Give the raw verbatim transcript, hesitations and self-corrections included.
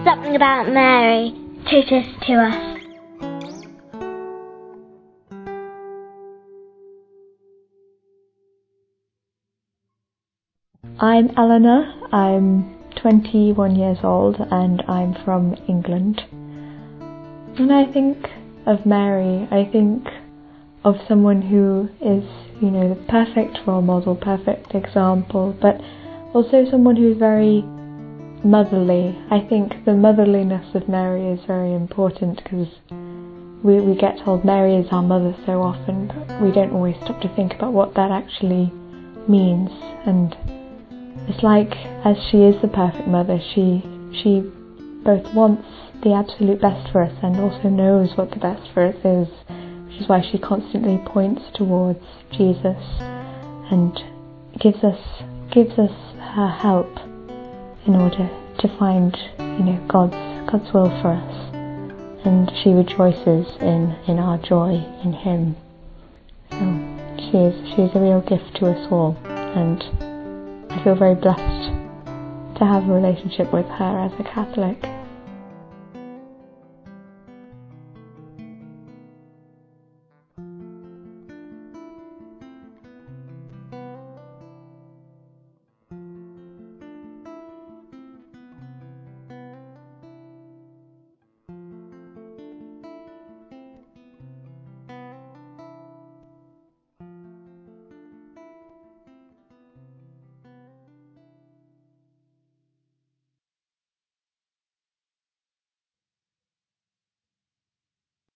something about Mary teaches to us. I'm Eleanor, I'm twenty-one years old and I'm from England. When I think of Mary, I think of someone who is, you know, the perfect role model, perfect example, but also someone who's very motherly. I think the motherliness of Mary is very important because we, we get told Mary is our mother so often, but we don't always stop to think about what that actually means. And it's like, as she is the perfect mother, she she both wants the absolute best for us and also knows what the best for us is, which is why she constantly points towards Jesus and gives us gives us her help in order to find, you know, God's God's will for us. And she rejoices in, in our joy in Him. So she is she is a real gift to us all, and I feel very blessed to have a relationship with her as a Catholic.